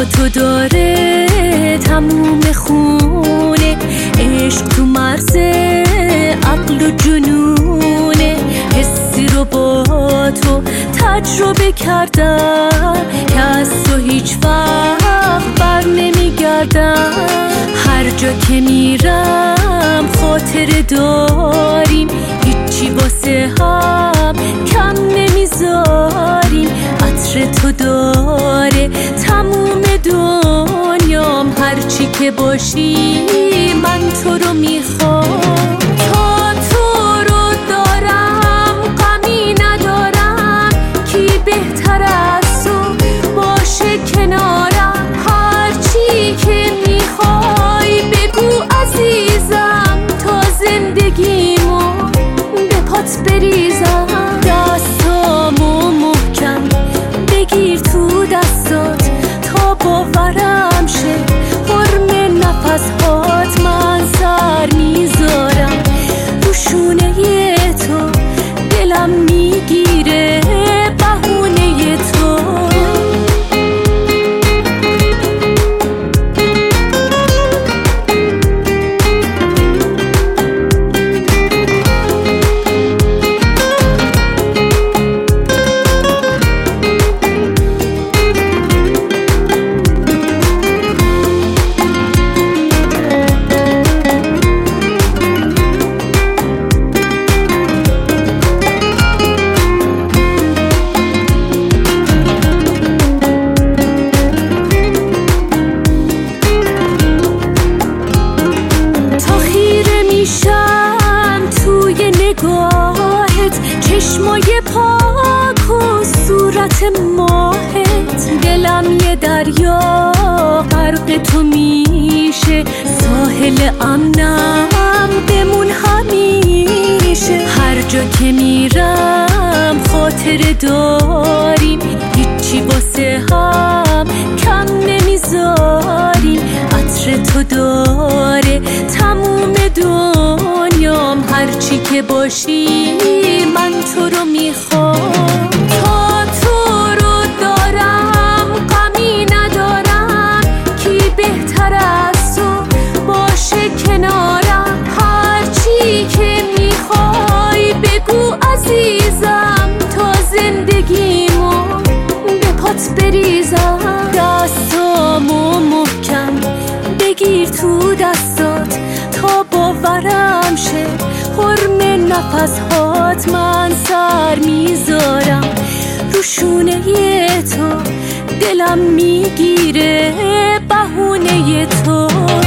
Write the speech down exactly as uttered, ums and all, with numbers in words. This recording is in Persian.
تو داره تموم خونه، عشق تو مرز عقل و جنونه. حسی رو با تو تجربه کردم که از تو هیچ وقت بر نمیگردم. هر جا که میرم خاطره داریم، هیچی واسه هم کم نمیذاریم. عطر تو داره تموم دنیام، هرچی که باشی من تو رو میخوام. تا تو رو دارم غمی ندارم، کی بهتر از تو باشه کنارم. هرچی که میخوای بگو عزیزم، تا زندگیمو به پات بریزم. دستامو محکم بگیر تو دستات تا باورم شه، حرم نفس هات من سر میذارم. رو شونه تو دلم میگیره بهونه تو. چشمای پاک و صورت ماهت، دلم یه دریا غرق تو میشه. ساحل امنم بمون همیشه. هر جا که میرم خاطره داریم، هیچی واسه هم کم نمیذاریم. عطر تو داره تموم دنیام، هرچی که باشی من تو رو میخوام. تا تو رو دارم غمی ندارم، کی بهتر از تو باشه کنارم. هرچی که میخوای بگو عزیزم، تا زندگیمو به پات بریزم. دستامو محکم بگیر تو دستات تا باورم شه، حرم نفس هات من سر میذارم. رو شونه تو دلم میگیره بهونه تو.